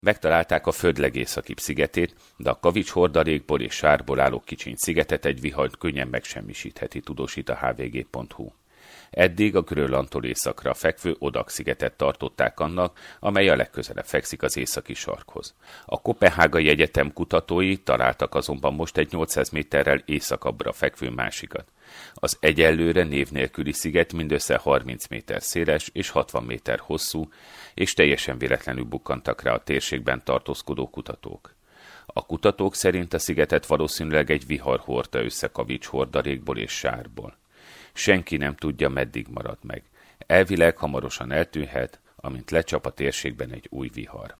Megtalálták a föld legészakibb szigetét, de a kavics hordarékból és sárból álló kicsiny szigetet egy vihar könnyen megsemmisítheti, tudósít a hvg.hu. Eddig a Grönlandtól északra fekvő Odak-szigetet tartották annak, amely a legközelebb fekszik az északi sarkhoz. A Koppenhágai Egyetem kutatói találtak azonban most egy 800 méterrel északabbra fekvő másikat. Az egyelőre név nélküli sziget mindössze 30 méter széles és 60 méter hosszú, és teljesen véletlenül bukkantak rá a térségben tartózkodó kutatók. A kutatók szerint a szigetet valószínűleg egy vihar hordta össze kavics hordarékból és sárból. Senki nem tudja, meddig marad meg. Elvileg hamarosan eltűnhet, amint lecsap a térségben egy új vihar.